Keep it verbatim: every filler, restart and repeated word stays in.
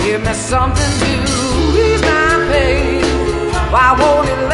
Give me something to ease my pain. Why won't it